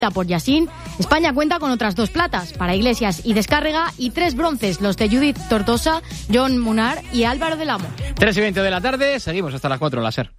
por Yassin. España cuenta con otras 2 platas para Iglesias y Descárrega y 3 bronces, los de Judith Tortosa, John Munar y Álvaro del Amo. 3:20 de la tarde, seguimos hasta las 4 en la SER.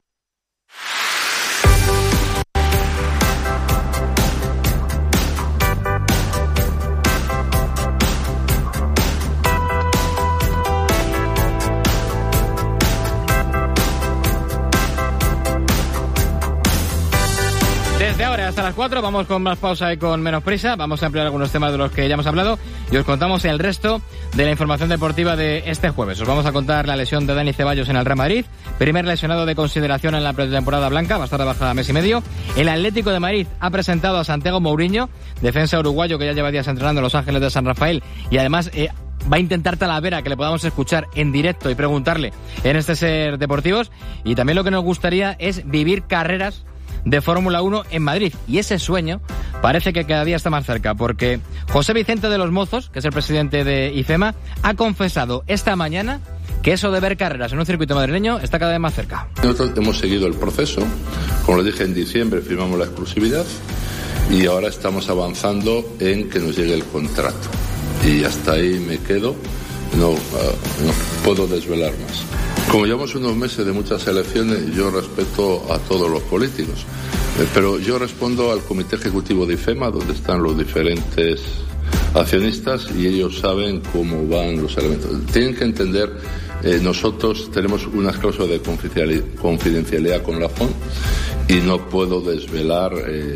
Desde ahora hasta las 4 vamos con más pausa y con menos prisa. Vamos a ampliar algunos temas de los que ya hemos hablado y os contamos el resto de la información deportiva de este jueves. Os vamos a contar la lesión de Dani Ceballos en el Real Madrid, primer lesionado de consideración en la pretemporada blanca, va a estar de baja mes y medio. El Atlético de Madrid ha presentado a Santiago Mourinho, defensa uruguayo que ya lleva días entrenando en Los Ángeles de San Rafael y además va a intentar Talavera que le podamos escuchar en directo y preguntarle en este SER Deportivos. Y también lo que nos gustaría es vivir carreras de Fórmula 1 en Madrid, y ese sueño parece que cada día está más cerca, porque José Vicente de los Mozos, que es el presidente de IFEMA, ha confesado esta mañana que eso de ver carreras en un circuito madrileño está cada vez más cerca. Nosotros hemos seguido el proceso, como lo dije en diciembre, firmamos la exclusividad y ahora estamos avanzando en que nos llegue el contrato, y hasta ahí me quedo, no puedo desvelar más. Como llevamos unos meses de muchas elecciones, yo respeto a todos los políticos, pero yo respondo al Comité Ejecutivo de IFEMA, donde están los diferentes accionistas y ellos saben cómo van los elementos. Tienen que entender, nosotros tenemos unas cláusulas de confidencialidad con la FON y no puedo desvelar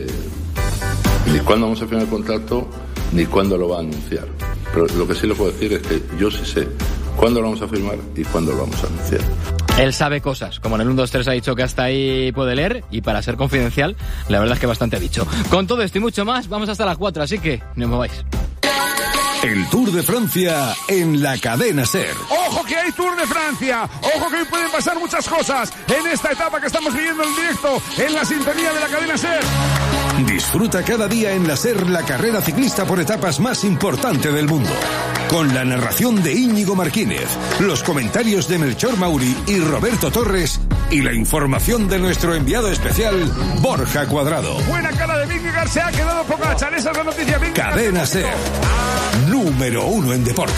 ni cuándo vamos a firmar el contrato ni cuándo lo va a anunciar. Pero lo que sí le puedo decir es que yo sí sé cuándo lo vamos a firmar y cuándo lo vamos a anunciar. Él sabe cosas, como en el 1, 2, 3 ha dicho que hasta ahí puede leer, y para ser confidencial, la verdad es que bastante ha dicho. Con todo esto y mucho más, vamos hasta las 4, así que no os mováis. El Tour de Francia en la cadena SER. ¡Ojo que hay Tour de Francia! ¡Ojo que hoy pueden pasar muchas cosas en esta etapa que estamos viviendo en directo en la sintonía de la cadena SER! Disfruta cada día en la SER la carrera ciclista por etapas más importante del mundo. Con la narración de Íñigo Martínez, los comentarios de Melchor Mauri y Roberto Torres y la información de nuestro enviado especial, Borja Cuadrado. Buena cara de Vingegaard, se ha quedado poca hacha. Esa es la noticia. Cadena SER, número 1 en deporte.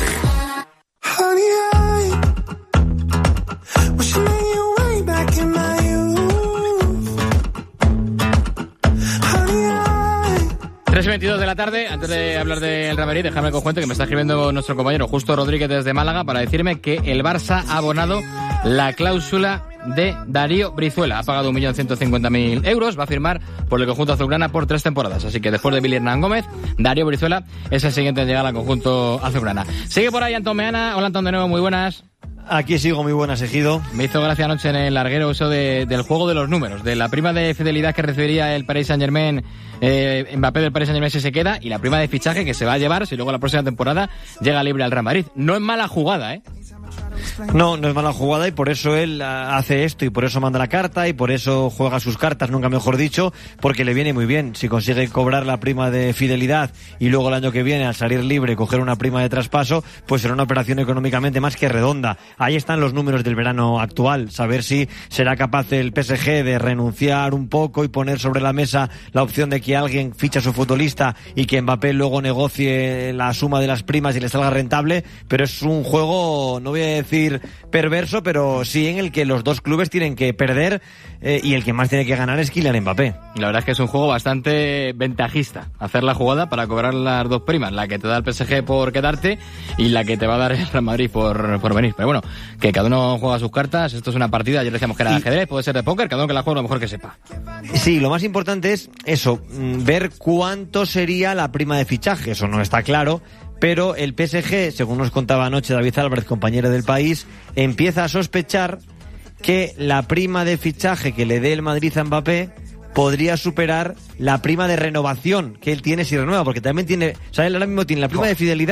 3:22 de la tarde. Antes de hablar del Real Madrid, déjame que os cuente que me está escribiendo nuestro compañero Justo Rodríguez desde Málaga para decirme que el Barça ha abonado la cláusula de Darío Brizuela. Ha pagado 1.150.000 euros, va a firmar por el conjunto azulgrana por 3 temporadas. Así que después de Billy Hernán Gómez, Darío Brizuela es el siguiente en llegar al conjunto azulgrana. Sigue por ahí Antón Meana. Hola Antón, de nuevo, muy buenas. Aquí sigo, muy buenas, Ejido. Me hizo gracia anoche en el larguero eso del juego de los números, de la prima de fidelidad que recibiría el Paris Saint-Germain, Mbappé del Paris Saint-Germain si se queda, y la prima de fichaje que se va a llevar si luego la próxima temporada llega libre al Real Madrid. No es mala jugada, ¿eh? No, no es mala jugada, y por eso él hace esto, y por eso manda la carta, y por eso juega sus cartas, nunca mejor dicho, porque le viene muy bien. Si consigue cobrar la prima de fidelidad y luego el año que viene, al salir libre, coger una prima de traspaso, pues será una operación económicamente más que redonda. Ahí están los números del verano actual, saber si será capaz el PSG de renunciar un poco y poner sobre la mesa la opción de que alguien ficha a su futbolista y que Mbappé luego negocie la suma de las primas y le salga rentable, pero es un juego, no voy a decir perverso, pero sí en el que los dos clubes tienen que perder, y el que más tiene que ganar es Kylian Mbappé. La verdad es que es un juego bastante ventajista, hacer la jugada para cobrar las dos primas, la que te da el PSG por quedarte y la que te va a dar el Real Madrid por venir. Pero bueno, que cada uno juega sus cartas, esto es una partida, ayer decíamos que era de ajedrez, puede ser de póker, cada uno que la juegue lo mejor que sepa. Sí, lo más importante es eso, ver cuánto sería la prima de fichaje, eso no está claro. Pero el PSG, según nos contaba anoche David Álvarez, compañero del País, empieza a sospechar que la prima de fichaje que le dé el Madrid a Mbappé podría superar la prima de renovación que él tiene si renueva, porque también tiene, o sea, él ahora mismo tiene la prima de fidelidad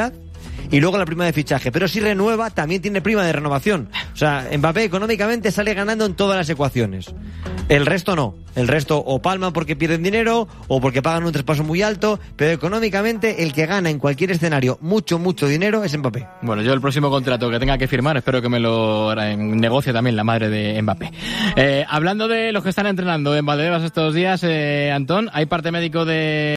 y luego la prima de fichaje. Pero si renueva, también tiene prima de renovación. O sea, Mbappé económicamente sale ganando en todas las ecuaciones. El resto no. El resto o palman porque pierden dinero o porque pagan un traspaso muy alto, pero económicamente el que gana en cualquier escenario mucho dinero es Mbappé. Bueno, yo el próximo contrato que tenga que firmar espero que me lo negocie también la madre de Mbappé. Hablando de los que están entrenando en Valdebebas estos días, Antón, ¿hay parte médico de